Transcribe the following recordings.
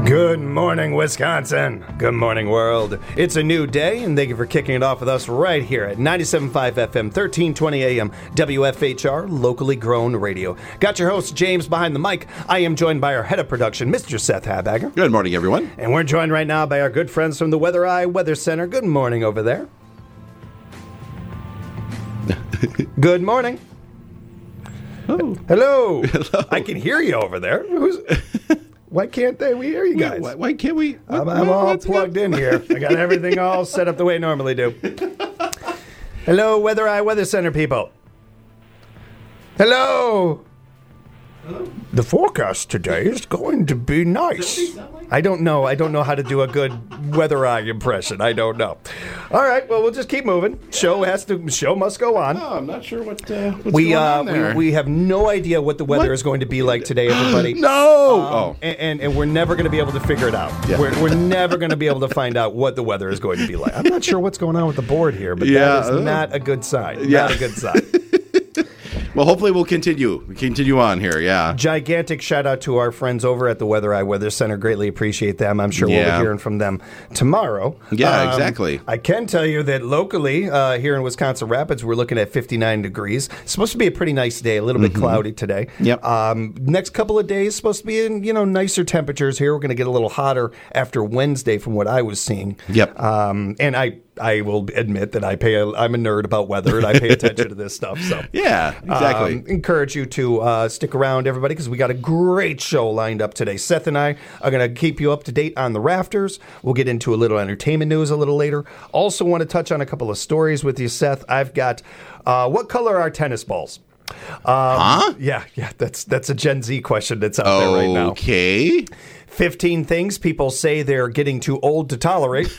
Good morning, Wisconsin. Good morning, world. It's a new day, and thank you for kicking it off with us right here at 97.5 FM, 1320 AM, WFHR, locally grown radio. Got your host, James, behind the mic. I am joined by our head of production, Mr. Seth Habager. Good morning, everyone. And we're joined right now by our good friends from the Weather Eye Weather Center. Good morning over there. Good morning. Oh. Hello. Hello. I can hear you over there. Why can't we hear you guys? Why can't we? I'm all plugged in here. I got everything all set up the way I normally do. Hello, Weather Eye Weather Center people. Hello. Hello. The forecast today is going to be nice. I don't know. I don't know how to do a good Weather Eye impression. I don't know. All right. Well, we'll just keep moving. Show must go on. Oh, I'm not sure what's going on there. We have no idea what the weather is going to be like today, everybody. No. And we're never going to be able to figure it out. Yeah. We're never going to be able to find out what the weather is going to be like. I'm not sure what's going on with the board here, but that is not a good sign. Yeah. Not a good sign. Well, hopefully we'll continue on here, yeah. Gigantic shout out to our friends over at the Weather Eye Weather Center. Greatly appreciate them. I'm sure we'll be hearing from them tomorrow. Yeah, exactly. I can tell you that locally here in Wisconsin Rapids, we're looking at 59 degrees. It's supposed to be a pretty nice day, a little bit cloudy today. Yep. Next couple of days, supposed to be in nicer temperatures here. We're going to get a little hotter after Wednesday from what I was seeing. Yep. And I will admit that I'm a nerd about weather and I pay attention to this stuff. So yeah, exactly. Encourage you to stick around, everybody, because we got a great show lined up today. Seth and I are going to keep you up to date on the Rafters. We'll get into a little entertainment news a little later. Also want to touch on a couple of stories with you, Seth. I've got what color are tennis balls? Yeah, that's a Gen Z question that's out there right now. Okay. 15 things people say they're getting too old to tolerate.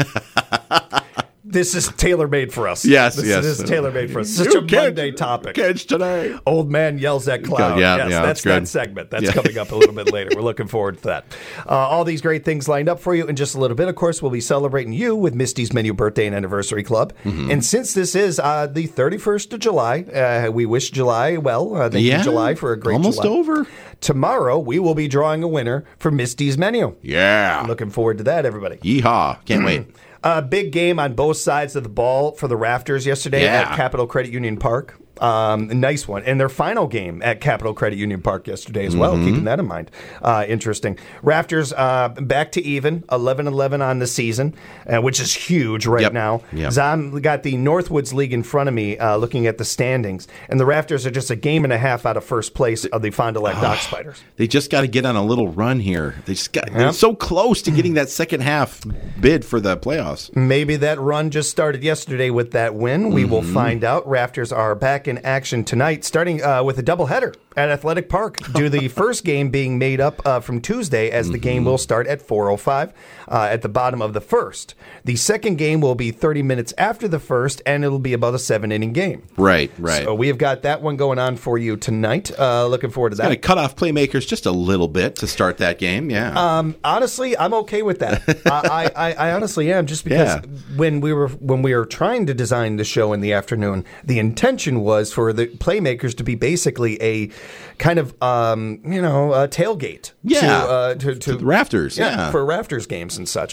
This is tailor-made for us. Yes. This is tailor-made for us. Such a Monday topic. Kids today. Old man yells at cloud. Yeah, that's good. that segment. That's coming up a little bit later. We're looking forward to that. All these great things lined up for you in just a little bit. Of course, we'll be celebrating you with Misty's Menu Birthday and Anniversary Club. Mm-hmm. And since this is the 31st of July, we wish July well. Thank you, July, for a great almost July. over. Tomorrow, we will be drawing a winner for Misty's Menu. Yeah. Looking forward to that, everybody. Yeehaw. Can't wait. A big game on both sides of the ball for the Rafters yesterday at Capital Credit Union Park. A nice one. And their final game at Capital Credit Union Park yesterday as well, keeping that in mind. Interesting. Rafters back to even, 11-11 on the season, which is huge right now. Yep. Zom got the Northwoods League in front of me looking at the standings, and the Rafters are just a game and a half out of first place of the Fond du Lac Dock Spiders. They just got to get on a little run here. They're so close to getting that second half bid for the playoffs. Maybe that run just started yesterday with that win. We will find out. Rafters are back in action tonight, starting with a doubleheader at Athletic Park, due to the first game being made up from Tuesday, as the game will start at 4:05 at the bottom of the first. The second game will be 30 minutes after the first, and it'll be about a 7-inning game. Right. So we have got that one going on for you tonight. Looking forward to that. Going to cut off playmakers just a little bit to start that game, honestly, I'm okay with that. I honestly am, just because when we were trying to design the show in the afternoon, the intention was for the playmakers to be basically a kind of a tailgate to the Rafters, for Rafters games and such.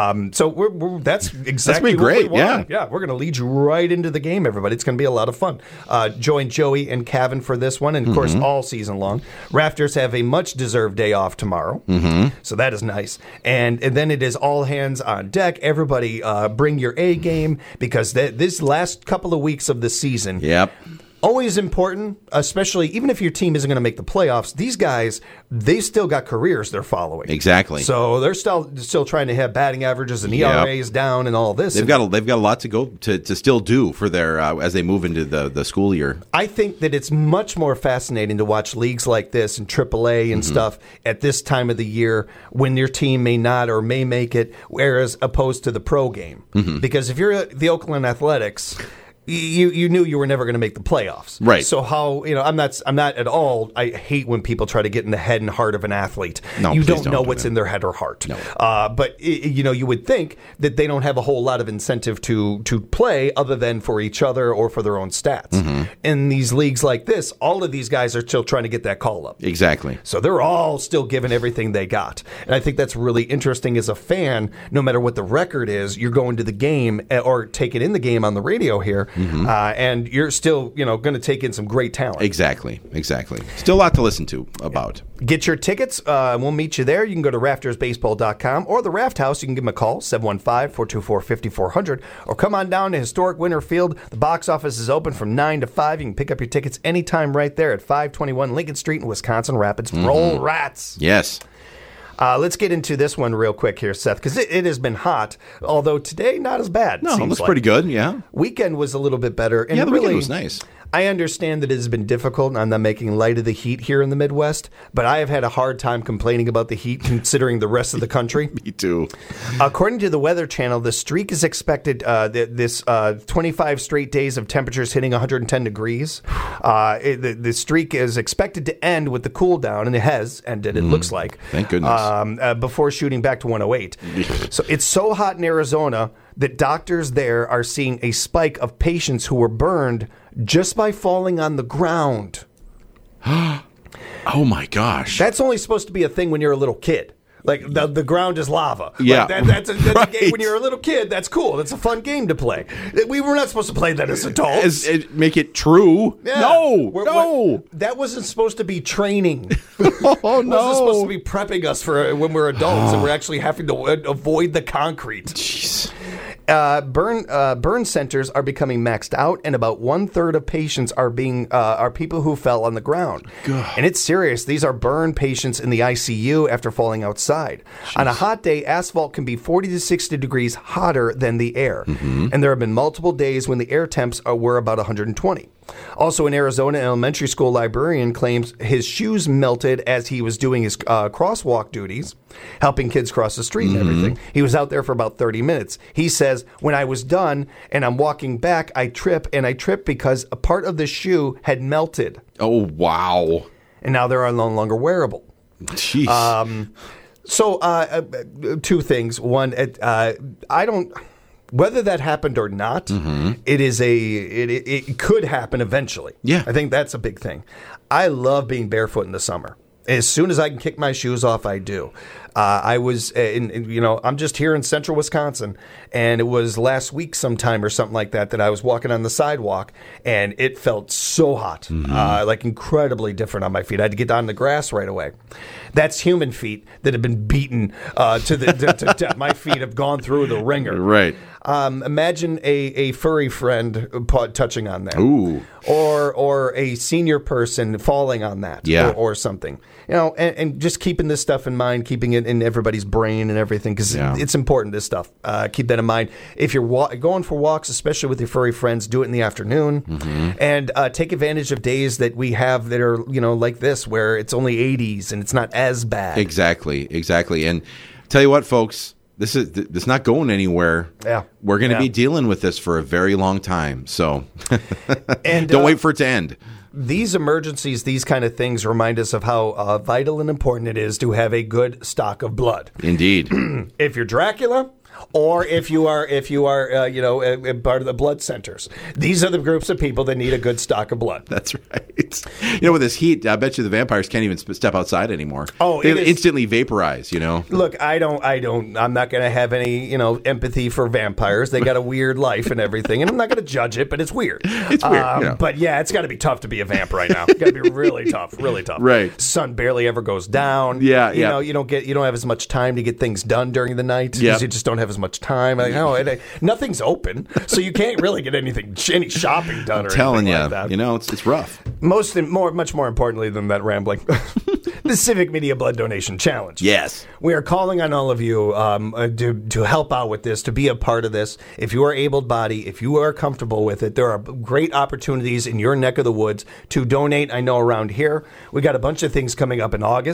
So that's exactly that's great. What we want. We're going to lead you right into the game, everybody. It's going to be a lot of fun. Join Joey and Kevin for this one, and of course all season long. Rafters have a much deserved day off tomorrow, so that is nice. And then it is all hands on deck. Everybody bring your A game, because this last couple of weeks of the season. Always important, especially even if your team isn't going to make the playoffs. These guys, they still got careers they're following. Exactly. So they're still trying to have batting averages and ERAs down and all this. They've got a lot to go to still do for their as they move into the school year. I think that it's much more fascinating to watch leagues like this and AAA and stuff at this time of the year when your team may not or may make it, whereas opposed to the pro game. Because if you're the Oakland Athletics, you knew you were never going to make the playoffs. Right. So how, I'm not at all, I hate when people try to get in the head and heart of an athlete. No, you please don't know do what's that. in their head or heart. No. But you would think that they don't have a whole lot of incentive to play other than for each other or for their own stats. Mm-hmm. In these leagues like this, all of these guys are still trying to get that call up. Exactly. So they're all still giving everything they got. And I think that's really interesting as a fan. No matter what the record is, you're going to the game or taking in the game on the radio here, and you're still, going to take in some great talent. Exactly. Still a lot to listen to about. Get your tickets. We'll meet you there. You can go to raftersbaseball.com or the Raft House. You can give them a call, 715-424-5400, or come on down to historic Winter Field. The box office is open from 9 to 5. You can pick up your tickets anytime right there at 521 Lincoln Street in Wisconsin Rapids. Roll Rats. Yes. Let's get into this one real quick here, Seth, because it has been hot, although today not as bad. No, it looks pretty good, yeah. Weekend was a little bit better. And Yeah, the really, weekend was nice. I understand that it has been difficult, and I'm not making light of the heat here in the Midwest, but I have had a hard time complaining about the heat considering the rest of the country. Me too. According to the Weather Channel, the streak is expected, this 25 straight days of temperatures hitting 110 degrees. The streak is expected to end with the cool down, and it has ended, it looks like. Thank goodness. Before shooting back to 108. So it's so hot in Arizona that doctors there are seeing a spike of patients who were burned just by falling on the ground. Oh my gosh. That's only supposed to be a thing when you're a little kid. Like the ground is lava. Yeah. Like that's a Right. game when you're a little kid. That's cool. That's a fun game to play. We were not supposed to play that as adults. Make it true. Yeah. No. That wasn't supposed to be training. Oh, It wasn't supposed to be prepping us for when we're adults and we're actually having to avoid the concrete. Jeez. Burn centers are becoming maxed out, and about 1/3 of patients are people who fell on the ground. And it's serious. These are burn patients in the ICU after falling outside. Jeez. On a hot day, asphalt can be 40 to 60 degrees hotter than the air, and there have been multiple days when the air temps were about 120. Also in Arizona, an elementary school librarian claims his shoes melted as he was doing his crosswalk duties, helping kids cross the street and everything. He was out there for about 30 minutes. He says, when I was done and I'm walking back, I trip because a part of the shoe had melted. Oh, wow. And now they're no longer wearable. Jeez. So two things. One, whether that happened or not, it could happen eventually. Yeah. I think that's a big thing. I love being barefoot in the summer. As soon as I can kick my shoes off, I do. I was, I'm just here in central Wisconsin, and it was last week sometime or something like that I was walking on the sidewalk, and it felt so hot, like incredibly different on my feet. I had to get down the grass right away. That's human feet that have been beaten to death. My feet have gone through the ringer. Right. Imagine a furry friend touching on that. Ooh. Or a senior person falling on that. Yeah. Or something. And just keeping this stuff in mind, keeping it in everybody's brain and everything, because it's important, this stuff. Keep that in mind. If you're going for walks, especially with your furry friends, do it in the afternoon. And take advantage of days that we have that are, like this, where it's only 80s and it's not as bad. Exactly. And tell you what, folks, this is not going anywhere. Yeah. We're going to be dealing with this for a very long time. So and don't wait for it to end. These emergencies, these kind of things remind us of how vital and important it is to have a good stock of blood. Indeed. If you're Dracula, or if you are part of the blood centers, these are the groups of people that need a good stock of blood. That's right. With this heat, I bet you the vampires can't even step outside anymore. Oh, they instantly vaporize. Look, I'm not going to have any, empathy for vampires. They got a weird life and everything, and I'm not going to judge it, but it's weird. It's weird. But yeah, it's got to be tough to be a vamp right now. It's got to be really tough. Right. Sun barely ever goes down. Yeah. You don't have as much time to get things done during the night because you just don't have as much time. Nothing's open, so you can't really get any shopping done. I'm telling you, like that. It's rough. Much more importantly than that rambling, the Civic Media Blood Donation Challenge. Yes, we are calling on all of you to help out with this, to be a part of this. If you are able-bodied, if you are comfortable with it, there are great opportunities in your neck of the woods to donate. I know around here we got a bunch of things coming up in August.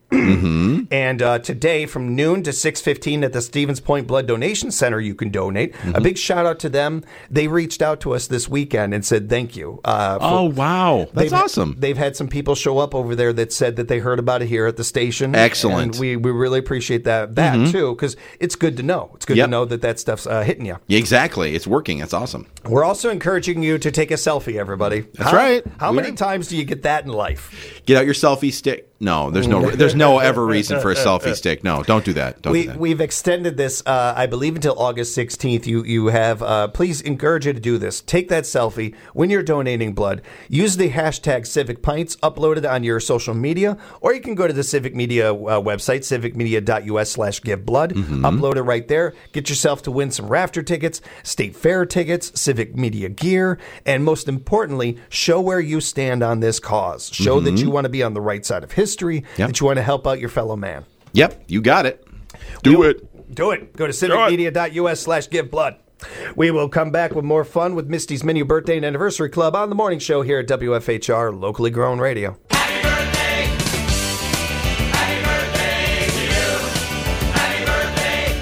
And today, from noon to 6:15 at the Stevens Point Blood Donation Center, you can donate. A big shout out to them. They reached out to us this weekend and said thank you. Wow. That's awesome. They've had some people show up over there that said that they heard about it here at the station. Excellent. And we really appreciate that too, because it's good to know. It's good to know that stuff's hitting you. Exactly. It's working. That's awesome. We're also encouraging you to take a selfie, everybody. That's right. How many times do you get that in life? Get out your selfie stick. No, there's no ever reason for a selfie stick. No, don't do that. We've extended this, I believe, until August 16th. You have, please encourage you to do this. Take that selfie when you're donating blood. Use the hashtag CivicPints, upload it on your social media, or you can go to the Civic Media website, civicmedia.us/giveblood. Upload it right there. Get yourself to win some Rafter tickets, State Fair tickets, Civic Media gear, and most importantly, show where you stand on this cause. Show that you want to be on the right side of history, that you want to help out your fellow man. Yep, you got it. Do it. Do it. Go to civicmedia.us/giveblood. We will come back with more fun with Misty's Menu Birthday and Anniversary Club on the morning show here at WFHR, locally grown radio. Happy birthday! Happy birthday to you! Happy birthday!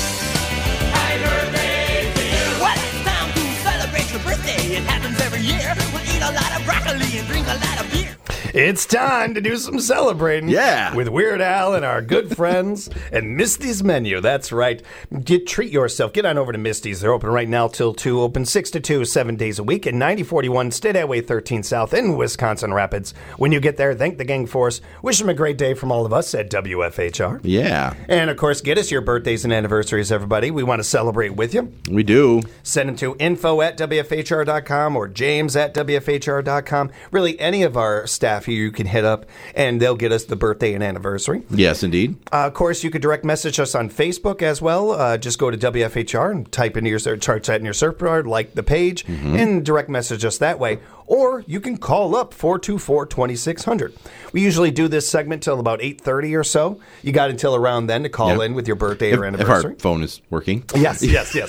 Happy birthday to you! Well, it's time to celebrate your birthday. It happens every year. We'll eat a lot of broccoli and drink a lot of beer. It's time to do some celebrating. Yeah. With Weird Al and our good friends and Misty's Menu. That's right. Treat yourself. Get on over to Misty's. They're open right now till 2. Open 6 to 2, 7 days a week at 9041 State Highway 13 South in Wisconsin Rapids. When you get there, thank the gang for us. Wish them a great day from all of us at WFHR. Yeah. And, of course, get us your birthdays and anniversaries, everybody. We want to celebrate with you. We do. Send them to info@WFHR.com or james@WFHR.com. Really, any of our staff here you can hit up, and they'll get us the birthday and anniversary. Yes, indeed. Of course, you could direct message us on Facebook as well. Just go to WFHR and type into your search in your search bar, like the page, and direct message us that way. Or you can call up 424-2600. We usually do this segment till about 8:30 or so. You got until around then to call in with your birthday or anniversary. If our phone is working. Yes.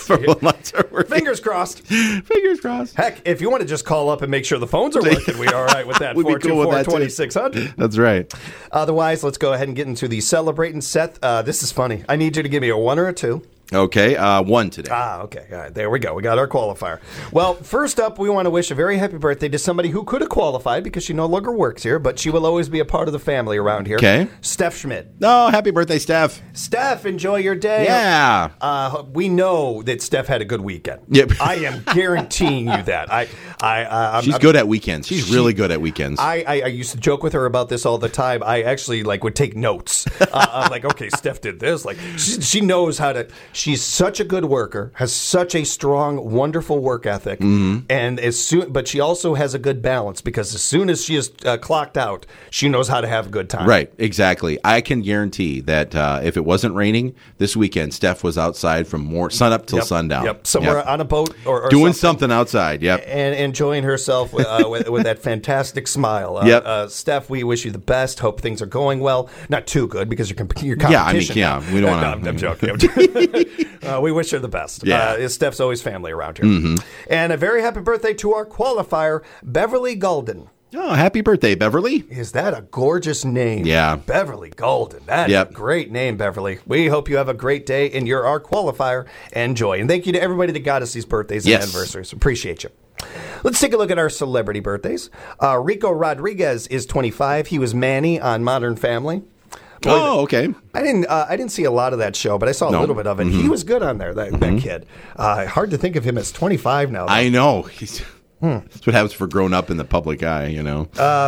Fingers crossed. Fingers crossed. Heck, if you want to just call up and make sure the phones are working, we're all right with that. We'd be cool with that, too. 424-2600. That's right. Otherwise, let's go ahead and get into the celebrating. Seth, this is funny. I need you to give me a 1 or a 2. Okay, 1 today. Okay. All right, there we go. We got our qualifier. Well, first up, we want to wish a very happy birthday to somebody who could have qualified because she no longer works here, but she will always be a part of the family around here. Okay. Steph Schmidt. Oh, happy birthday, Steph. Steph, enjoy your day. Yeah. We know that Steph had a good weekend. Yep. I am guaranteeing you that. She's good at weekends. She's really good at weekends. I used to joke with her about this all the time. I actually would take notes. I'm like, okay, Steph did this. Like she knows how to. She's such a good worker, has such a strong, wonderful work ethic, and but she also has a good balance because as soon as she is clocked out, she knows how to have a good time. Right, exactly. I can guarantee that if it wasn't raining this weekend, Steph was outside from sun up till sundown. Yep, somewhere on a boat or doing something outside. Yep, and enjoying herself with that fantastic smile. Steph, we wish you the best. Hope things are going well. Not too good because you're competition. We don't want to. I'm joking. We wish her the best. Yeah. Steph's always family around here. And a very happy birthday to our qualifier, Beverly Golden. Oh, happy birthday, Beverly. Is that a gorgeous name? Yeah. Beverly Golden. That's a great name, Beverly. We hope you have a great day, and you're our qualifier. Enjoy. And thank you to everybody that got us these birthdays and anniversaries. Appreciate you. Let's take a look at our celebrity birthdays. Rico Rodriguez is 25. He was Manny on Modern Family. Boy, okay. I didn't see a lot of that show, but I saw a little bit of it. He was good on there, that kid. Hard to think of him as 25 now, though. I know. That's what happens for growing up in the public eye, you know.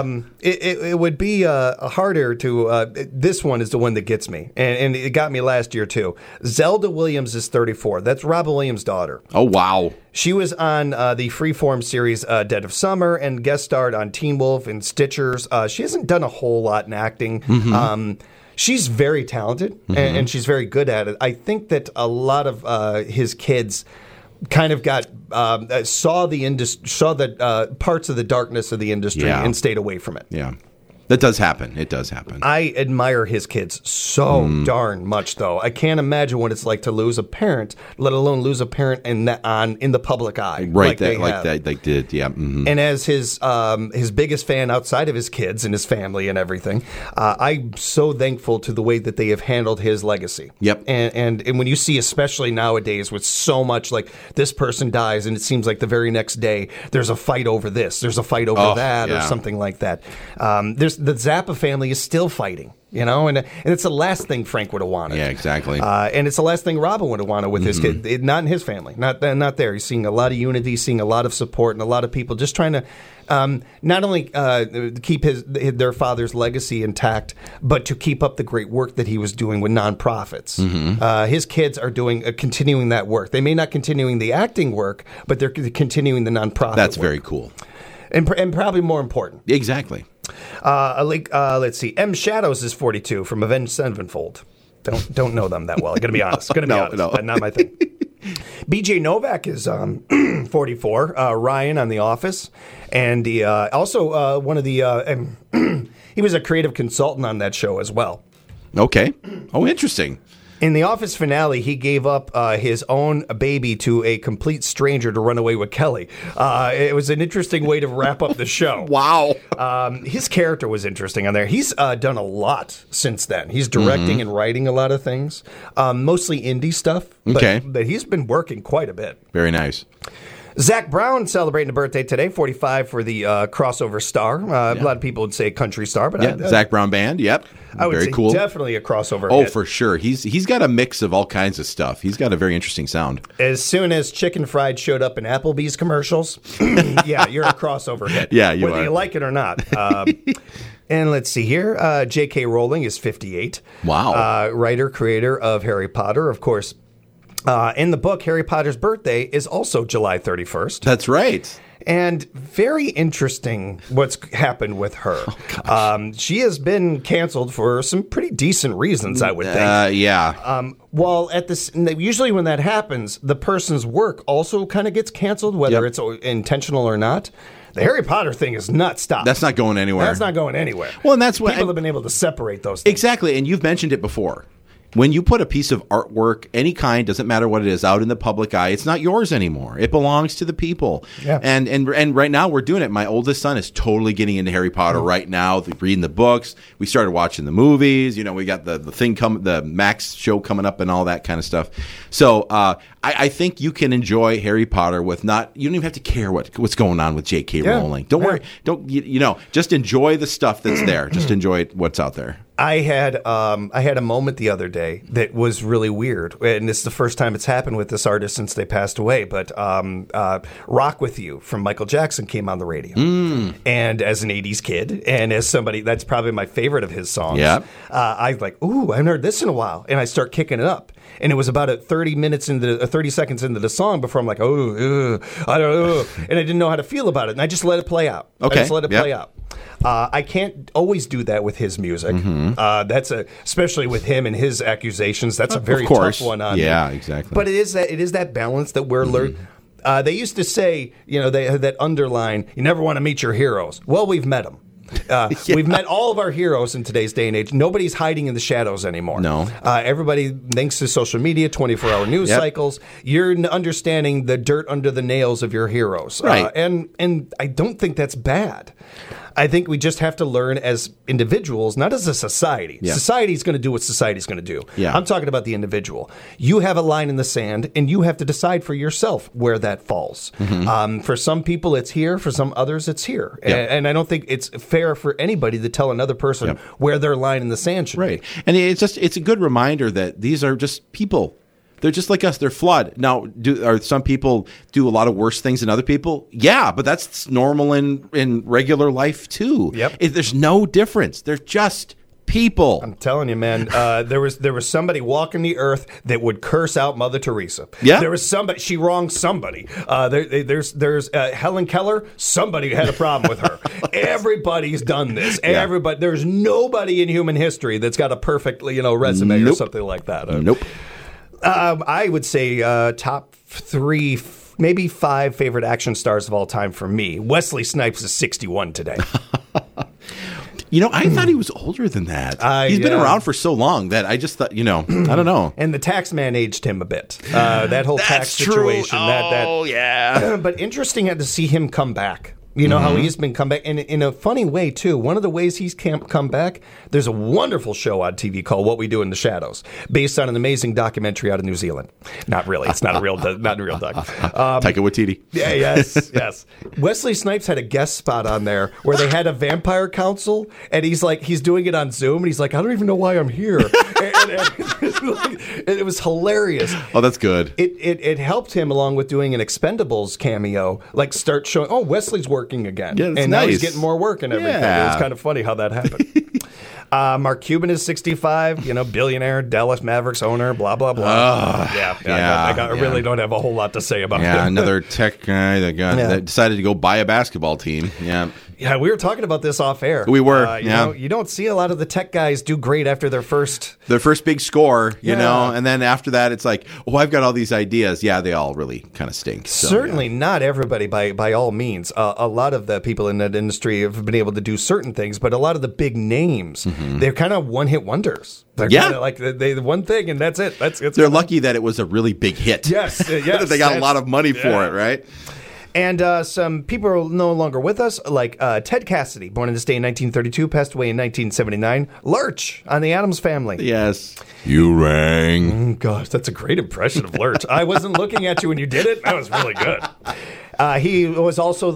It would be harder to. This one is the one that gets me, and it got me last year too. Zelda Williams is 34. That's Robin Williams' daughter. Oh wow! She was on the Freeform series Dead of Summer and guest starred on Teen Wolf and Stitchers. She hasn't done a whole lot in acting. She's very talented and she's very good at it. I think that a lot of his kids kind of got saw the parts of the darkness of the industry and stayed away from it. Yeah. That does happen. It does happen. I admire his kids so darn much, though. I can't imagine what it's like to lose a parent, let alone lose a parent in the public eye. Right, they did, yeah. Mm-hmm. And as his biggest fan outside of his kids and his family and everything, I'm so thankful to the way that they have handled his legacy. Yep. And when you see, especially nowadays, with so much like this person dies, and it seems like the very next day there's a fight over this, there's a fight over that, or something like that. The Zappa family is still fighting, and it's the last thing Frank would have wanted. Yeah, exactly. And it's the last thing Robin would have wanted with his kid. Not in his family, not there. He's seeing a lot of unity, seeing a lot of support, and a lot of people just trying to not only keep their father's legacy intact, but to keep up the great work that he was doing with nonprofits. His kids are continuing that work. They may not continuing the acting work, but they're continuing the nonprofit. That's work. very cool, and probably more important. Exactly. Let's see. M Shadows is 42 from Avenged Sevenfold. Don't know them that well. I'm gonna be honest. Not my thing. BJ Novak is 44. Ryan on The Office, and he also one of the. He was a creative consultant on that show as well. Okay. Oh, interesting. In the Office finale, he gave up his own baby to a complete stranger to run away with Kelly. It was an interesting way to wrap up the show. Wow. His character was interesting on there. He's done a lot since then. He's directing and writing a lot of things, mostly indie stuff. But he's been working quite a bit. Very nice. Zach Brown celebrating a birthday today, 45 for the crossover star. A lot of people would say country star, but Zach Brown Band. Yep. I would very say cool. Definitely a crossover. Oh, hit. for sure. He's got a mix of all kinds of stuff. He's got a very interesting sound. As soon as Chicken Fried showed up in Applebee's commercials, yeah, you're a crossover hit. Yeah, you whether are. you like it or not. And let's see here. J.K. Rowling is 58. Wow. Writer, creator of Harry Potter, of course. In the book, Harry Potter's birthday is also July 31st. That's right. And very interesting what's happened with her. She has been canceled for some pretty decent reasons, I would think. Yeah. Well, usually when that happens, the person's work also kind of gets canceled, whether it's intentional or not. The Harry Potter thing is not stopped. That's not going anywhere. That's not going anywhere. Well, and that's what people have been able to separate those things. Exactly, and you've mentioned it before. When you put a piece of artwork, any kind, doesn't matter what it is, out in the public eye, it's not yours anymore. It belongs to the people. Yeah. And right now we're doing it. My oldest son is totally getting into Harry Potter right now, reading the books. We started watching the movies. We got the thing the Max show coming up and all that kind of stuff. So I think you can enjoy Harry Potter with you don't even have to care what's going on with J.K. Rowling. Don't worry. Just enjoy the stuff that's there. Just enjoy what's out there. I had a moment the other day that was really weird, and this is the first time it's happened with this artist since they passed away. But "Rock with You" from Michael Jackson came on the radio, and as an '80s kid, and as somebody that's probably my favorite of his songs, I was like, "Ooh, I haven't heard this in a while," and I start kicking it up. And it was about 30 seconds into the song before I'm like, oh, I don't know, and I didn't know how to feel about it, and I just let it play out. Okay. I just let it play out. I can't always do that with his music. Especially with him and his accusations. That's a very tough one on me. Yeah, exactly. But it is that balance that we're learning. They used to say, they had that underline, you never want to meet your heroes. Well, we've met them. We've met all of our heroes in today's day and age. Nobody's hiding in the shadows anymore. No. Everybody, thanks to social media, 24-hour news cycles, you're understanding the dirt under the nails of your heroes. Right. And I don't think that's bad. I think we just have to learn as individuals, not as a society. Yeah. Society's going to do what society's going to do. Yeah. I'm talking about the individual. You have a line in the sand, and you have to decide for yourself where that falls. For some people, it's here. For some others, it's here. Yep. And I don't think it's fair for anybody to tell another person where their line in the sand should be. And it's a good reminder that these are just people. They're just like us. They're flawed. Now, are some people do a lot of worse things than other people? Yeah, but that's normal in regular life too. Yep. There's no difference. They're just people. I'm telling you, man. There was somebody walking the earth that would curse out Mother Teresa. Yeah. There was somebody. She wronged somebody. There's Helen Keller. Somebody had a problem with her. Everybody's done this. Yeah. Everybody. There's nobody in human history that's got a perfect resume or something like that. Nope. I would say top 3, maybe 5 favorite action stars of all time for me. Wesley Snipes is 61 today. I thought he was older than that. He's been Yeah. around for so long that I just thought, I don't know. And the tax man aged him a bit. That whole tax situation. Oh, yeah. But interesting to see him come back. You know how he's been come back, and in a funny way too. One of the ways he's come back, there's a wonderful show on TV called "What We Do in the Shadows," based on an amazing documentary out of New Zealand. Not really, it's not a real, not a real doc. Taika Waititi. Yeah, yes. Wesley Snipes had a guest spot on there where they had a vampire council, and he's doing it on Zoom, and he's like, I don't even know why I'm here. and it was hilarious. Oh, that's good. It helped him, along with doing an Expendables cameo, start showing, oh, Wesley's working again. Yeah, that's and now he's nice. getting more work and everything. Yeah. It was kind of funny how that happened. Mark Cuban is 65, billionaire, Dallas Mavericks owner, blah, blah, blah. I really don't have a whole lot to say about Yeah, him. another tech guy that decided to go buy a basketball team. Yeah. Yeah, we were talking about this off air. We were, You don't see a lot of the tech guys do great after their first big score, Yeah. and then after that, it's like, oh, I've got all these ideas. Yeah, they all really kind of stink. So, Certainly not everybody by all means. A lot of the people in that industry have been able to do certain things, but a lot of the big names, they're kind of one-hit wonders. They're kind of like they one thing and that's it. They're lucky that it was a really big hit. Yes, that they got a lot of money for it, right? And some people are no longer with us, like Ted Cassidy, born in this day in 1932, passed away in 1979. Lurch on the Addams Family. Yes. You rang. Gosh, that's a great impression of Lurch. I wasn't looking at you when you did it. That was really good. He was also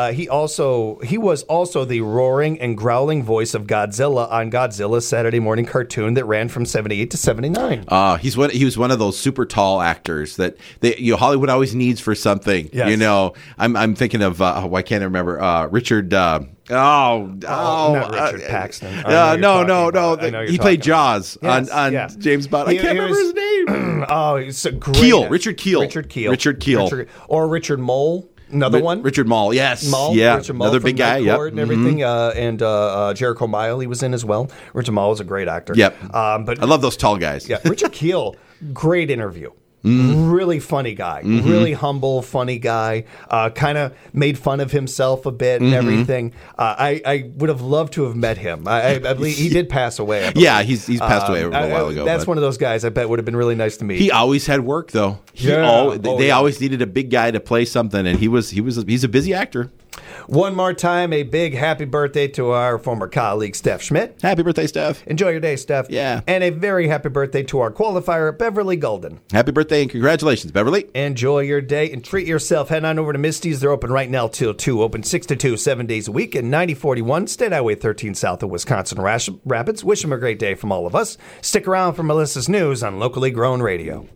the roaring and growling voice of Godzilla on Godzilla's Saturday morning cartoon that ran from 78 to 79. He was one of those super tall actors that Hollywood always needs for something. Yes. I'm thinking of I can't remember Richard. Not Richard Paxton. I know you're No. talking about. He played Jaws Yes, on yes. James Bond. I can't remember his name. Oh, it's a great Keel. Richard Keel. Or Richard Mole. Another one. Richard Mole. Yes. Mole, Yeah. Richard Mole Another from big guy. Night Yep. Court and everything. And Jericho Mile, he was in as well. Richard Mole was a great actor. Yep. But I love those tall guys. yeah, Richard Keel, great interview. Really funny guy. Really humble, funny guy. Kind of made fun of himself a bit and everything. I would have loved to have met him. I believe he did pass away. I believe. Yeah, he's passed away a while ago. That's but one of those guys I bet would have been really nice to meet. He always had work though. They always needed a big guy to play something, and he's a busy actor. One more time, a big happy birthday to our former colleague, Steph Schmidt. Happy birthday, Steph. Enjoy your day, Steph. Yeah. And a very happy birthday to our qualifier, Beverly Golden. Happy birthday and congratulations, Beverly. Enjoy your day and treat yourself. Head on over to Misty's. They're open right now till 2. Open 6 to 2, 7 days a week at 9041 State Highway 13 south of Wisconsin Rapids. Wish them a great day from all of us. Stick around for Melissa's News on Locally Grown Radio.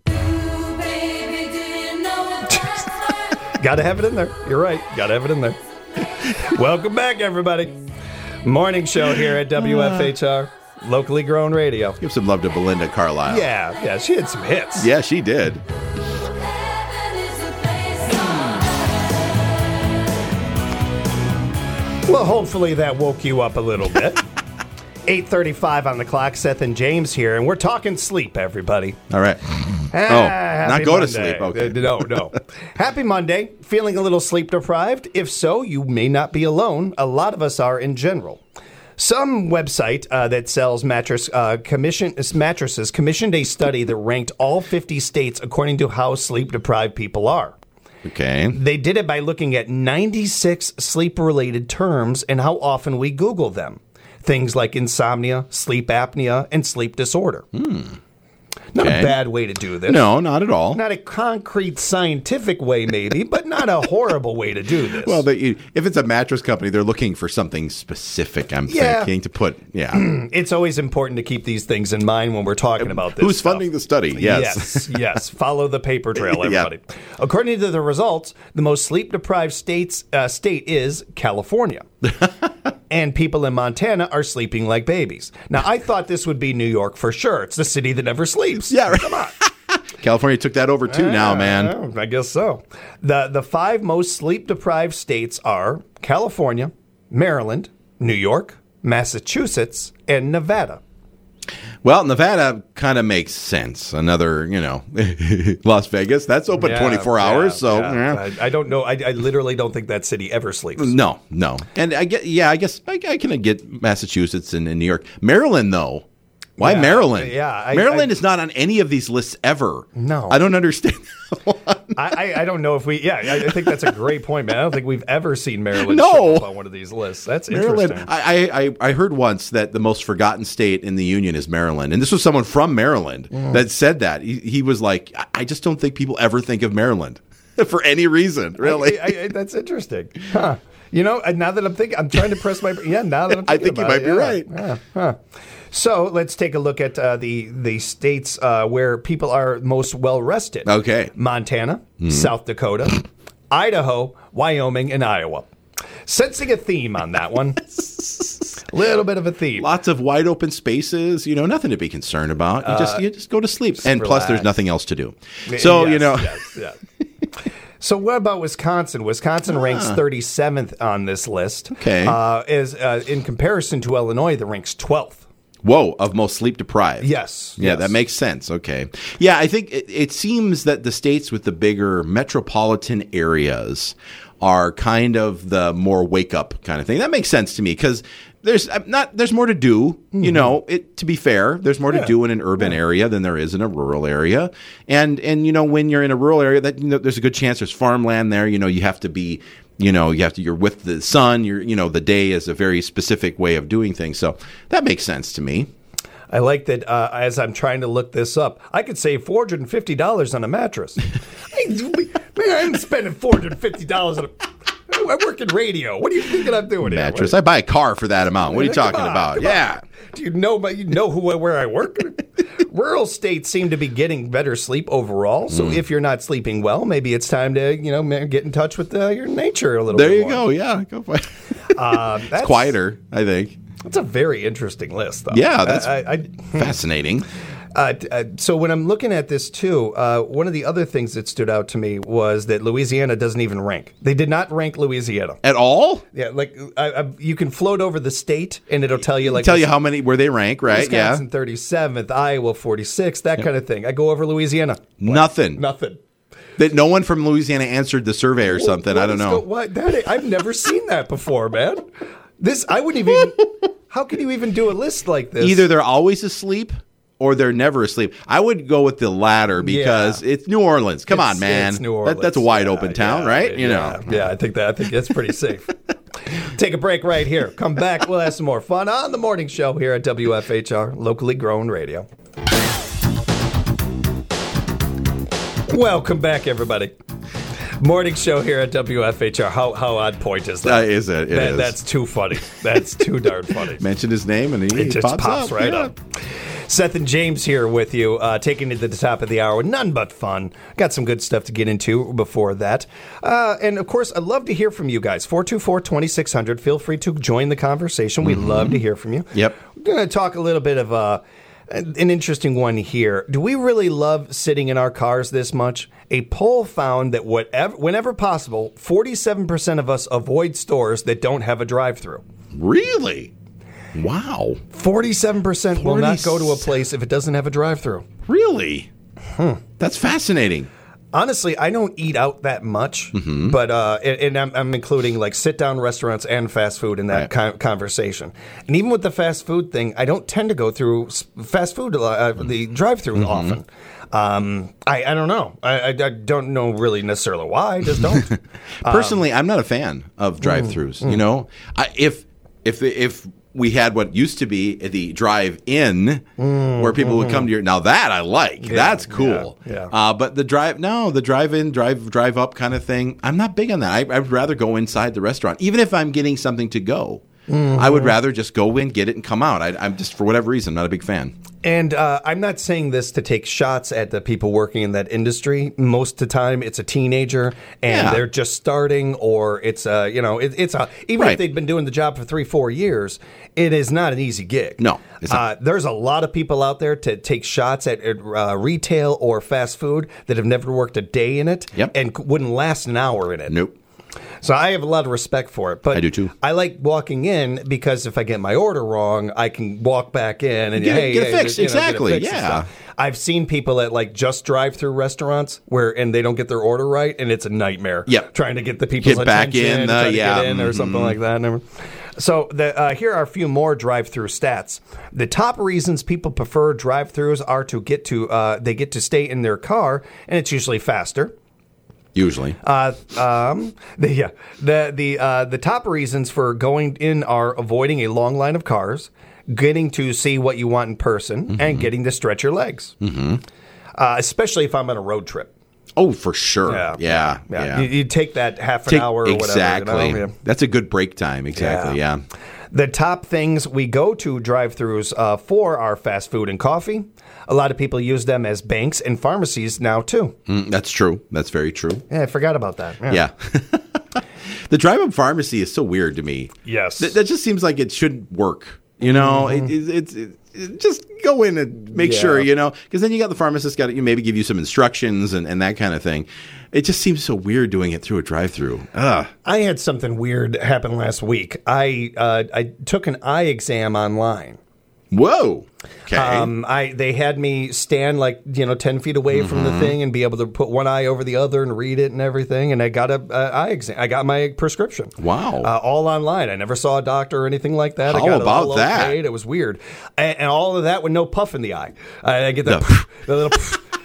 Gotta have it in there. You're right. Gotta have it in there. Welcome back, everybody. Morning show here at WFHR, Locally Grown Radio. Give some love to Belinda Carlisle. Yeah, she had some hits. Yeah, she did. Well, hopefully that woke you up a little bit. 8:35 on the clock. Seth and James here, and we're talking sleep, everybody. All right. Happy not go to Monday. sleep. Okay. No. Happy Monday. Feeling a little sleep deprived? If so, you may not be alone. A lot of us are in general. Some website that sells mattresses commissioned a study that ranked all 50 states according to how sleep-deprived people are. Okay. They did it by looking at 96 sleep-related terms and how often we Google them. Things like insomnia, sleep apnea, and sleep disorder. Not a bad way to do this. No, not at all. Not a concrete scientific way, maybe, but not a horrible way to do this. Well, if it's a mattress company, they're looking for something specific, I'm thinking, to put. Yeah. It's always important to keep these things in mind when we're talking about this. Who's stuff. funding the study? Yes. Yes. Follow the paper trail, Yeah. everybody. According to the results, the most sleep-deprived state is California. And people in Montana are sleeping like babies. Now, I thought this would be New York for sure. It's the city that never sleeps. Yeah, right. Come on. California took that over too now, man. I guess so. The 5 most sleep-deprived states are California, Maryland, New York, Massachusetts, and Nevada. Well, Nevada kind of makes sense. Another, Las Vegas, that's open 24 hours. So I don't know. I literally don't think that city ever sleeps. No. And I guess I can get Massachusetts and New York. Maryland, though. Why Maryland? Yeah, Maryland is not on any of these lists ever. No. I don't understand that one. I don't know if we. Yeah, I think that's a great point, man. I don't think we've ever seen Maryland No. show up on one of these lists. That's Maryland. interesting. I heard once that the most forgotten state in the union is Maryland, and this was someone from Maryland that said that. He was like, I just don't think people ever think of Maryland for any reason. Really, that's interesting. Huh. Now that I'm thinking, I'm trying to press my. Yeah, now that I'm thinking I think you might be right. Yeah. Huh. So let's take a look at the states where people are most well rested. Okay. Montana, South Dakota, Idaho, Wyoming, and Iowa. Sensing a theme on that one. Little bit of a theme. Lots of wide open spaces. Nothing to be concerned about. You just go to sleep, and plus there's nothing else to do. So Yes. So what about Wisconsin? Wisconsin ranks 37th on this list. Okay. In comparison to Illinois, that ranks 12th. Whoa, of most sleep deprived. Yes. Yeah, that makes sense. Okay. Yeah, I think it seems that the states with the bigger metropolitan areas are kind of the more wake up kind of thing. That makes sense to me because there's more to do. To be fair, there's more to do in an urban area than there is in a rural area. And when you're in a rural area, that there's a good chance there's farmland there. You have to be you're with the sun. The day is a very specific way of doing things. So that makes sense to me. I like that as I'm trying to look this up, I could save $450 on a mattress. I'm spending $450 on a... I work in radio. What are you thinking I'm doing mattress? Here? I buy a car for that amount. What are you talking about? Come Yeah. on. Do you know where I work? Rural states seem to be getting better sleep overall. So if you're not sleeping well, maybe it's time to get in touch with your nature a little bit. There you more. go. Yeah, go for it. It's quieter, I think. That's a very interesting list, though. Yeah, that's fascinating. So when I'm looking at this too, one of the other things that stood out to me was that Louisiana doesn't even rank. They did not rank Louisiana At all? Yeah, you can float over the state and it'll tell you how many where they rank, right? Wisconsin 37th, Iowa 46th, that kind of thing. I go over Louisiana. Nothing. That no one from Louisiana answered the survey or something. I don't know. I've never seen that before, man. I wouldn't even. How can you even do a list like this? Either they're always asleep or they're never asleep. I would go with the latter because it's New Orleans. Come on, man. It's New Orleans. That's a wide open town, right? Yeah, I think that's pretty safe. Take a break right here. Come back. We'll have some more fun on the morning show here at WFHR, locally grown radio. Welcome back, everybody. Morning show here at WFHR. How odd point is that? Is it? It is. That's too funny. That's too darn funny. Mention his name and he just pops right up. Seth and James here with you, taking it to the top of the hour. None but fun. Got some good stuff to get into before that. And, of course, I'd love to hear from you guys. 424-2600. Feel free to join the conversation. We'd love to hear from you. Yep. We're going to talk a little bit of an interesting one here. Do we really love sitting in our cars this much? A poll found that whenever possible, 47% of us avoid stores that don't have a drive-thru. Really? Wow. 47% will not go to a place if it doesn't have a drive-thru. Really? That's fascinating. Honestly, I don't eat out that much, but and I'm including like sit-down restaurants and fast food in that conversation. And even with the fast food thing, I don't tend to go through fast food, the drive-thru often. I don't know. I don't know really necessarily why. I just don't. Personally, I'm not a fan of drive-thrus. If we had what used to be the drive-in, where people would come to your. Now that I like, that's cool. Yeah. But the drive-in, drive up kind of thing, I'm not big on that. I'd rather go inside the restaurant, even if I'm getting something to go. I would rather just go in, get it, and come out. I'm just, for whatever reason, not a big fan. And I'm not saying this to take shots at the people working in that industry. Most of the time, it's a teenager, and they're just starting, or it's even if they've been doing the job for 3-4 years, it is not an easy gig. No, it's not. There's a lot of people out there to take shots at retail or fast food that have never worked a day in it, and wouldn't last an hour in it. Nope. So I have a lot of respect for it. But I do too. I like walking in because if I get my order wrong, I can walk back in and Get it fixed. you know, Exactly, get it fixed and yeah. stuff. I've seen people at like just drive-through restaurants and they don't get their order right, and it's a nightmare. Yep. Trying to get the people's Get back attention, in, try to yeah, get in or something like that. So here are a few more drive-through stats. The top reasons people prefer drive-throughs are to get to they get to stay in their car, and it's usually faster. Usually. The top reasons for going in are avoiding a long line of cars, getting to see what you want in person, and getting to stretch your legs. Especially if I'm on a road trip. Oh, for sure. Yeah. You take that half an hour or whatever. Exactly. You know? Yeah. That's a good break time. Exactly. Yeah. The top things we go to drive-thrus for are fast food and coffee. A lot of people use them as banks and pharmacies now, too. That's true. That's very true. Yeah, I forgot about that. Yeah. The drive-up pharmacy is so weird to me. Yes. That just seems like it should work. You know, it's just go in and make sure, you know, because then you got the pharmacist got to maybe give you some instructions and that kind of thing. It just seems so weird doing it through a drive-through. I had something weird happen last week. I took an eye exam online. Whoa. Okay. They had me stand 10 feet away from the thing and be able to put one eye over the other and read it and everything. And I got a eye exam. I got my prescription. Wow. All online. I never saw a doctor or anything like that. I How got about it all that? okayed. It was weird. And all of that with no puff in the eye. I get that the little.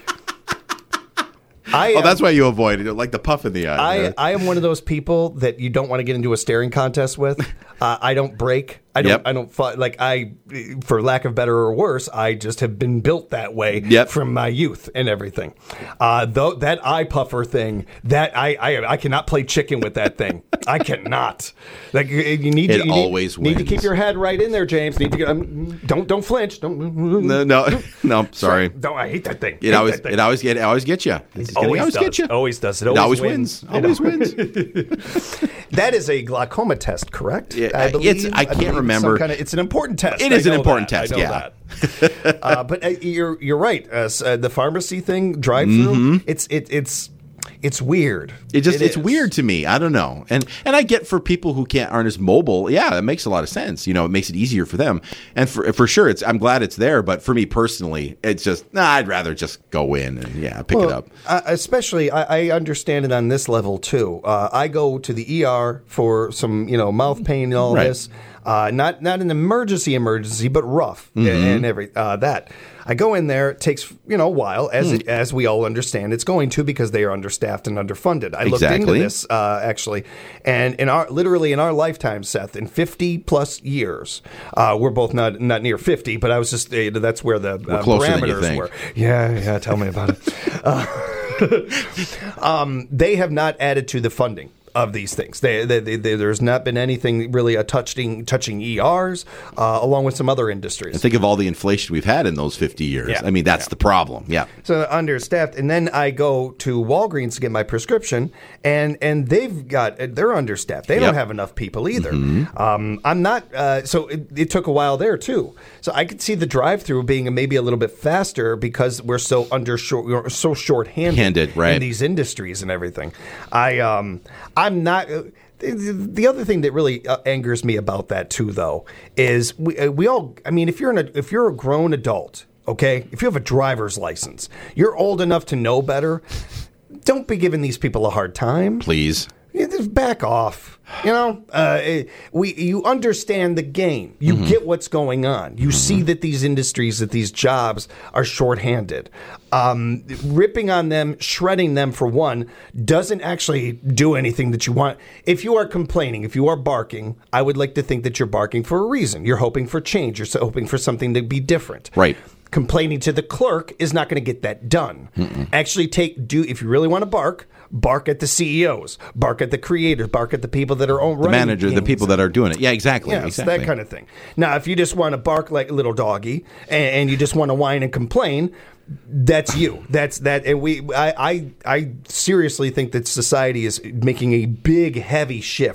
That's why you avoid it, like the puff in the eye. I am one of those people that you don't want to get into a staring contest with. I don't break. I don't fight. For lack of better or worse, I just have been built that way from my youth and everything. Though that eye puffer thing, that I cannot play chicken with that thing. I cannot. You need to keep your head right in there, James. Need to get, don't flinch. Don't. No. Sorry. Don't. I hate that thing. It always gets you. Always does. It always wins. Always wins. That is a glaucoma test, correct? Yeah, I believe. I can't remember. It's an important test. It is an important test. I know that. But you're right. The pharmacy thing, drive-through. It's weird. It's weird to me. I don't know. And I get for people who aren't as mobile. Yeah, that makes a lot of sense. You know, it makes it easier for them. And for sure, I'm glad it's there. But for me personally, it's just I'd rather just go in and pick it up. Especially, I understand it on this level too. I go to the ER for some mouth pain and all this. Not an emergency, but rough and that. I go in there. It takes a while, as we all understand it's going to, because they are understaffed and underfunded. I looked into this actually, and in our lifetime, Seth, in 50 plus years, we're both not near 50, but I was just that's where the parameters were. Yeah, tell me about it. They have not added to the funding of these things. There's not been anything really touching ERs, along with some other industries. And think of all the inflation we've had in those 50 years. Yeah. I mean, that's the problem. Yeah. So they're understaffed. And then I go to Walgreens to get my prescription, and they're understaffed. They don't have enough people either. I'm not. So it took a while there too. So I could see the drive-through being maybe a little bit faster because we're so short-handed right. in these industries and everything. I'm not. The other thing that really angers me about that too, though, is we all. I mean, if you're a grown adult, okay, if you have a driver's license, you're old enough to know better. Don't be giving these people a hard time, please. Just back off. You understand the game. You get what's going on. You see that these industries, that these jobs are shorthanded. Ripping on them, shredding them for one, doesn't actually do anything that you want. If you are complaining, if you are barking, I would like to think that you're barking for a reason. You're hoping for change. You're hoping for something to be different. Right. Complaining to the clerk is not going to get that done. Actually, if you really want to bark at the CEOs, bark at the creators, bark at the people that are running the manager, games. The people that are doing it. Yeah, exactly. Yeah, exactly. That kind of thing. Now, if you just want to bark like a little doggy and you just want to whine and complain, that's you. That's that. And I seriously think that society is making a big, heavy shift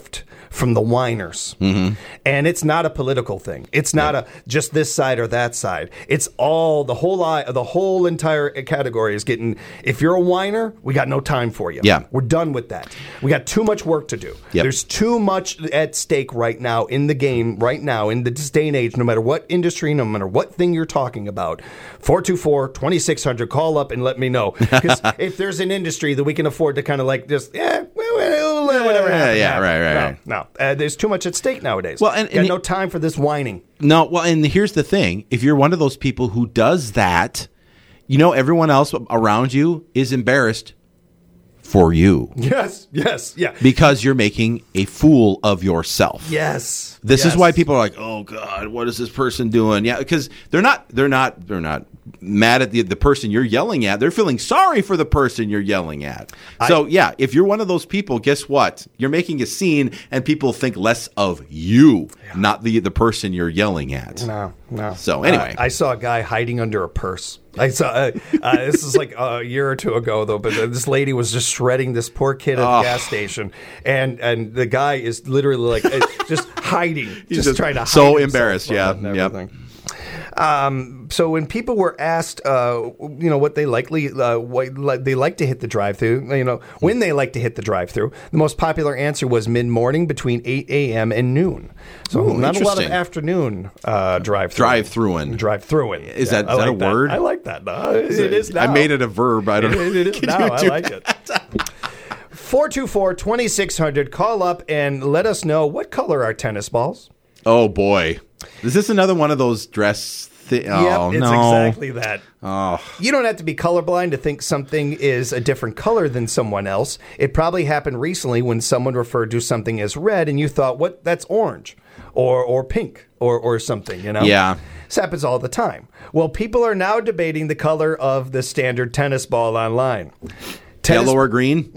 from the whiners. Mm-hmm. And it's not a political thing. It's not a just this side or that side. It's all the whole entire category is getting. If you're a whiner, we got no time for you. Yeah. We're done with that. We got too much work to do. Yep. There's too much at stake right now in the game, right now, in this day and age, no matter what industry, no matter what thing you're talking about. 424-2600, call up and let me know. Because if there's an industry that we can afford to kind of like just, whatever happens. Yeah, right. No, there's too much at stake nowadays. Well, got no time for this whining. No, well, and here's the thing. If you're one of those people who does that, everyone else around you is embarrassed for you. Yes, yeah. Because you're making a fool of yourself. Yes. This is why people are like, "Oh God, what is this person doing?" Yeah, because they're not mad at the person you're yelling at. They're feeling sorry for the person you're yelling at. If you're one of those people, guess what? You're making a scene, and people think less of you, not the person you're yelling at. No. So anyway, I saw a guy hiding under a purse. I saw this is like a year or two ago though, but this lady was just shredding this poor kid at the gas station, and the guy is literally like just hiding, just trying to hide so himself embarrassed, from it and everything. So when people were asked, what they they like to hit the drive-through, when they like to hit the drive-through, the most popular answer was mid-morning between 8 a.m. and noon. So not a lot of afternoon drive-through-ing. Is that a word? I like that. It is now. I made it a verb. I don't know. It is now. I like it. 424-2600. Call up and let us know what color are tennis balls. Oh boy, is this another one of those dress things? Yep, it's exactly that. Oh. You don't have to be colorblind to think something is a different color than someone else. It probably happened recently when someone referred to something as red and you thought, "What? That's orange or pink or something." Yeah. This happens all the time. Well, people are now debating the color of the standard tennis ball online. Yellow or green?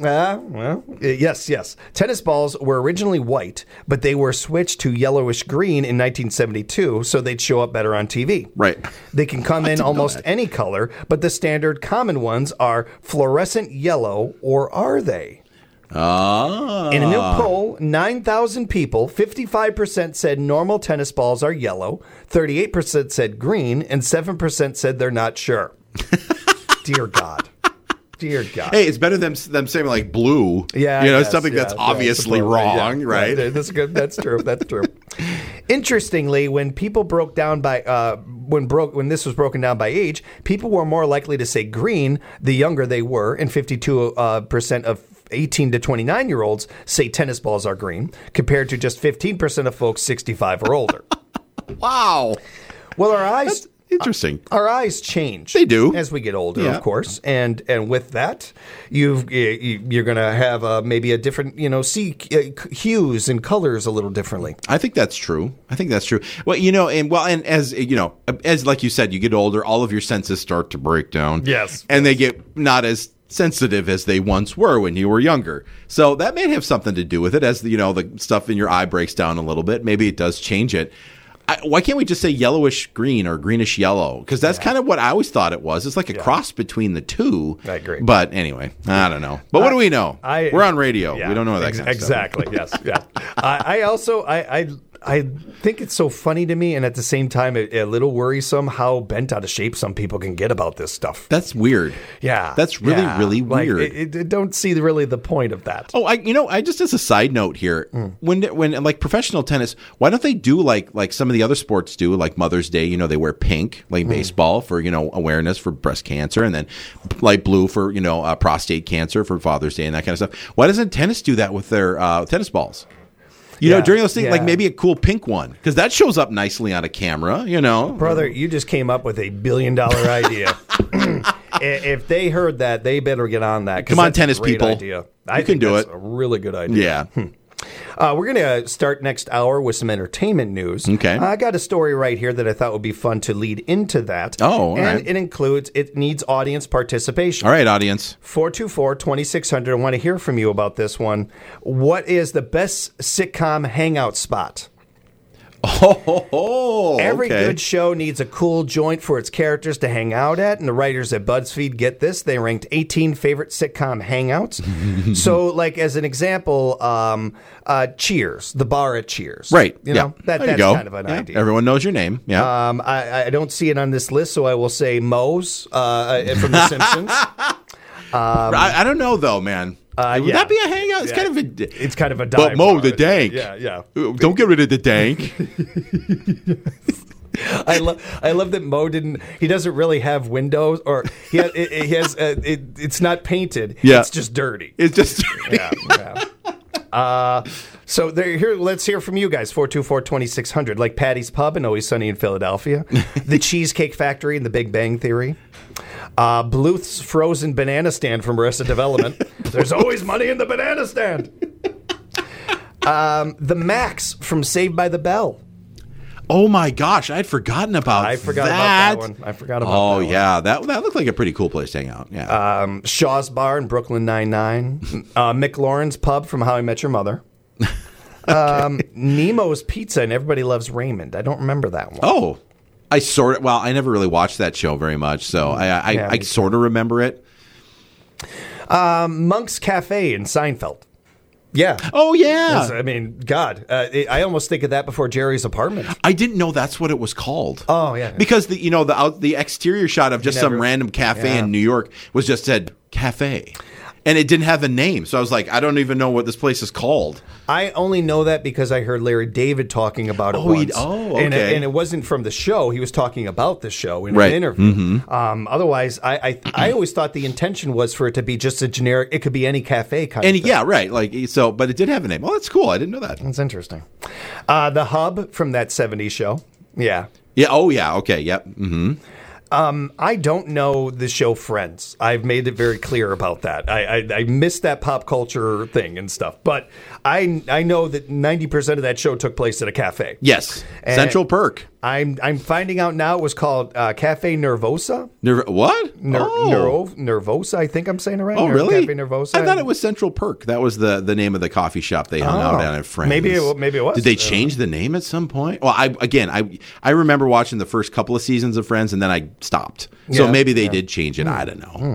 Yes. Tennis balls were originally white, but they were switched to yellowish green in 1972 so they'd show up better on TV. Right. They can come in almost any color, but the standard common ones are fluorescent yellow, or are they? In a new poll, 9,000 people, 55% said normal tennis balls are yellow, 38% said green, and 7% said they're not sure. Dear God. Hey, it's better than them saying like blue. Yeah, something that's obviously wrong, right? That's good. That's true. Interestingly, when people broke down by when this was broken down by age, people were more likely to say green the younger they were, and 52% of 18 to 29-year-olds say tennis balls are green, compared to just 15% of folks 65 or older. Wow. Well, our eyes. Interesting. Our eyes change. They do as we get older, of course, and with that, you're going to have maybe a different, see hues and colors a little differently. I think that's true. Well, and as like you said, you get older, all of your senses start to break down. Yes, and they get not as sensitive as they once were when you were younger. So that may have something to do with it. As the stuff in your eye breaks down a little bit, maybe it does change it. Why can't we just say yellowish green or greenish yellow? Because that's kind of what I always thought it was. It's like a cross between the two. I agree. But anyway, I don't know. But what do we know? We're on radio. We don't know that kind of stuff. Exactly. Yes. Yeah. I think it's so funny to me, and at the same time, a little worrisome how bent out of shape some people can get about this stuff. That's weird. Yeah, that's really weird. I don't see really the point of that. Oh, I just as a side note here, when like professional tennis, why don't they do like some of the other sports do, like Mother's Day? They wear pink, like baseball for awareness for breast cancer, and then light blue for prostate cancer for Father's Day and that kind of stuff. Why doesn't tennis do that with their tennis balls? During those things, like maybe a cool pink one, because that shows up nicely on a camera, Brother, you just came up with $1 billion idea. If they heard that, they better get on that. Come on, tennis people. Idea. I think that's a really good idea. Yeah. We're going to start next hour with some entertainment news. Okay. I got a story right here that I thought would be fun to lead into that. Oh, all right. It needs audience participation. All right, audience. 424-2600. I want to hear from you about this one. What is the best sitcom hangout spot? Oh, Every okay. good show needs a cool joint for its characters to hang out at, and the writers at BuzzFeed get this. They ranked 18 favorite sitcom hangouts. So, like, as an example, Cheers, the bar at Cheers. Right. You know, There you that's go. kind of an Yeah. idea. Everyone knows your name. Yeah. I don't see it on this list, so I will say Moe's from The Simpsons. I don't know though, man. Would yeah. that be a hangout? It's Yeah. kind of a. It's kind of a But dive Mo, bar. the dank. Yeah. Don't get rid of the dank. I love that Mo didn't. He doesn't really have windows, or he has. It's not painted. Yeah. It's just dirty. It's just. Yeah. So there. Here, let's hear from you guys. 424-2600, like Patty's Pub and Always Sunny in Philadelphia, the Cheesecake Factory and The Big Bang Theory, Bluth's frozen banana stand from Arrested Development. There's always money in the banana stand. The Max from Saved by the Bell. Oh my gosh, I'd forgotten about. I forgot that. about that one. I forgot about Oh that one. yeah, that looked like a pretty cool place to hang out. Yeah. Shaw's Bar in Brooklyn Nine-Nine. McLaurin's Pub from How I Met Your Mother. Nemo's Pizza and Everybody Loves Raymond. I don't remember that one. Oh, I never really watched that show very much, so I Yeah, me sort of remember it. Monk's Cafe in Seinfeld. Yeah. Oh yeah, I mean, God, I almost think of that before Jerry's Apartment. I didn't know that's what it was called. Oh yeah. Because the exterior shot of just some never- random cafe yeah. in New York was just said cafe, and it didn't have a name. So I was like, I don't even know what this place is called. I only know that because I heard Larry David talking about it once. okay. And it wasn't from the show. He was talking about the show in Right. an interview. Otherwise, I always thought the intention was for it to be just a generic. It could be any cafe kind And of thing. yeah, right. Like so, but it did have a name. Oh, that's cool. I didn't know that. That's interesting. The Hub from that 70s show. Yeah. Yeah. Oh yeah. Okay. Yep. Mm-hmm. I don't know the show Friends. I've made it very clear about that. I missed that pop culture thing and stuff. But I know that 90% of that show took place at a cafe. Yes. And Central Perk. I'm finding out now it was called Cafe Nervosa. What? Nervosa, I think I'm saying it right. Oh, really? Cafe Nervosa. I thought it was Central Perk. That was the name of the coffee shop they hung out at Friends. Maybe it was. Did they change the name at some point? Well, I remember watching the first couple of seasons of Friends, and then I stopped. So Yeah, maybe they did change it. I don't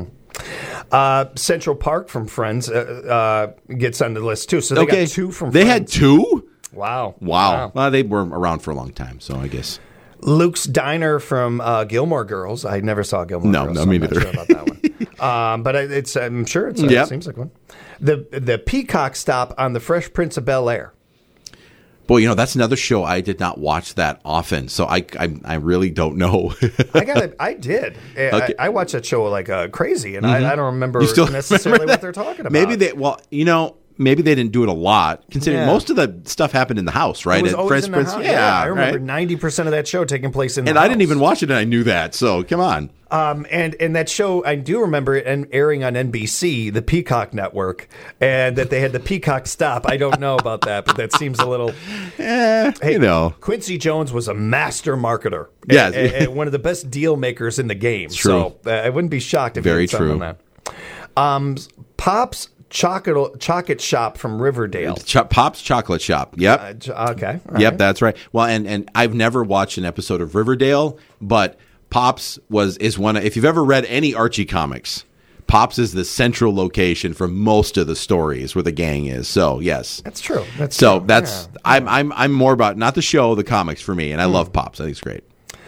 know. Central Park from Friends gets on the list too. So they got two from They Friends. had two? Wow. Wow. Well, they were around for a long time, so I guess. Luke's Diner from Gilmore Girls. I never saw Gilmore No, Girls. no, so me I'm not neither. sure about that one. But I'm sure it Yep. seems like one. The Peacock stop on the Fresh Prince of Bel-Air. Boy, that's another show I did not watch that often, so I really don't know. I did. Okay. I watched that show like crazy, and I don't remember You still necessarily remember what they're talking about. Maybe they didn't do it a lot, considering Yeah. most of the stuff happened in the house, right? It was At always Fresh in the Prince. house. Yeah, I remember right? 90% of that show taking place in the And house. I didn't even watch it, and I knew that. So come on. And that show, I do remember it airing on NBC, the Peacock Network, and that they had the Peacock stop. I don't know about that, but that seems a little. Quincy Jones was a master marketer. Yes. and one of the best deal makers in the game. True. So I wouldn't be shocked if Very he had something true. on that. Pop's Chocolate Shop from Riverdale. Pop's Chocolate Shop. Yep. Okay. all Yep, right. that's right. Well, and I've never watched an episode of Riverdale, but Pops is one. If you've ever read any Archie comics, Pops is the central location for most of the stories where the gang is. So yes, That's true. That's so true. that's Yeah. I'm more about not the show, the comics for me, and I love Pops. I think it's great.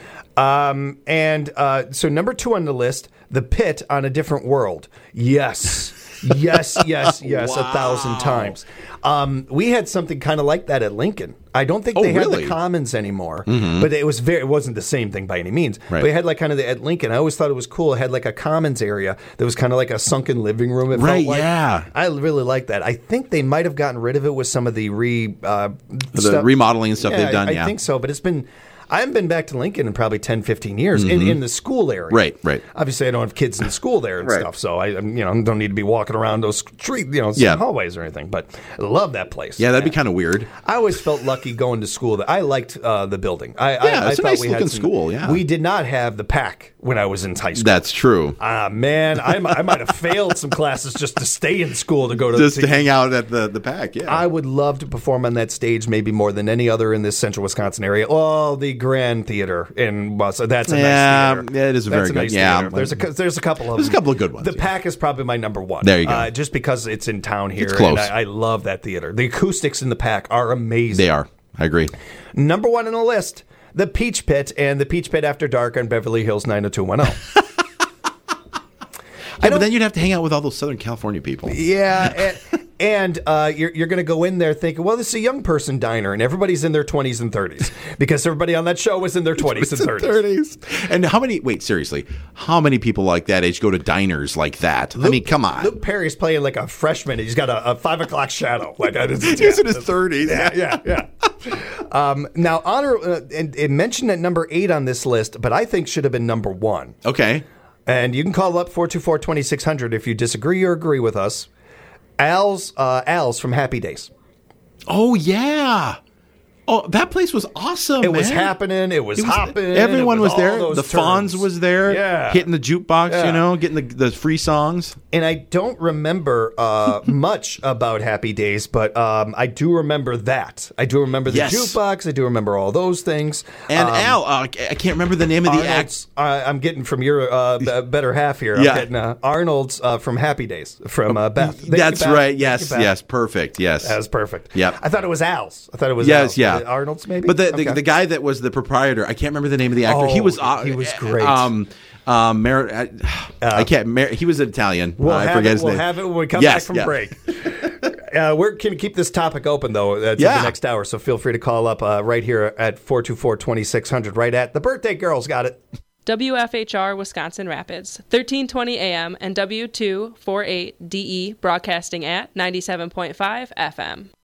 And so number 2 on the list, The Pit on a Different World. Yes. Yes, 1,000 times. We had something kind of like that at Lincoln. I don't think they had really? the Commons anymore, but it wasn't the same thing by any means. Right. But it had like kind of at Lincoln. I always thought it was cool. It had like a Commons area that was kind of like a sunken living room. It Right, felt like. yeah. I really liked that. I think they might have gotten rid of it with some of the The remodeling and stuff they've done. I think so, but it's been. I haven't been back to Lincoln in probably 10, 15 years in the school area. Right. Obviously, I don't have kids in school there and Right. stuff, so I don't need to be walking around those street, hallways or anything. But I love that place. Yeah, that'd be kind of weird. I always felt lucky going to school. That I liked the building. I it's a thought nice we had looking school, yeah. We did not have the pack when I was in high school. That's true. Man, I might have failed some classes just to stay in school to go to Just to hang out at the pack, yeah. I would love to perform on that stage, maybe more than any other in this central Wisconsin area. Oh, the Grand Theater in Wausau. That's a nice theater. Yeah, it is a very That's good. nice Yeah, theater. There's a couple of There's a couple of good ones. The Pack is probably my number one. There you go. Just because it's in town here. It's close. And I love that theater. The acoustics in the Pack are amazing. They are. I agree. Number one on the list, the Peach Pit and the Peach Pit After Dark on Beverly Hills 90210. Yeah, but then you'd have to hang out with all those Southern California people. Yeah, and you're going to go in there thinking, well, this is a young person diner, and everybody's in their 20s and 30s because everybody on that show was in their 20s and 30s. And how many people like that age go to diners like that? I mean, come on. Luke Perry's playing like a freshman. He's got a 5 o'clock shadow. Like He's in his 30s. Yeah. Now, honor and mentioned at number 8 on this list, but I think should have been number 1. Okay. And you can call up 424-2600 if you disagree or agree with us. Al's from Happy Days. Oh, yeah. Oh, that place was awesome. It was happening. It was hopping. Everyone it was all there. those The turns. Fonz was there. Yeah. Hitting the jukebox, Yeah. getting the free songs. And I don't remember much about Happy Days, but I do remember that. I do remember the Yes. jukebox. I do remember all those things. And Al, I can't remember the name of the act. Arnold's, I'm getting from your better half here. Yeah. I'm getting Arnold's from Happy Days from Beth. Thank That's you, Beth. right. Thank Yes, you, Beth. yes. Perfect. Yes. That was perfect. Yep. I thought it was Al's. Yes, Al's. yeah. Was it Arnold's maybe? But Okay. the guy that was the proprietor, I can't remember the name of the actor. He was great. He was Italian. We'll I have forget it. his We'll name. have it when we come Yes, back from yeah. break. We're going to keep this topic open, though, to the next hour, so feel free to call up right here at 424-2600, right at The Birthday Girls. Got it. WFHR Wisconsin Rapids, 1320 AM and W248DE broadcasting at 97.5 FM.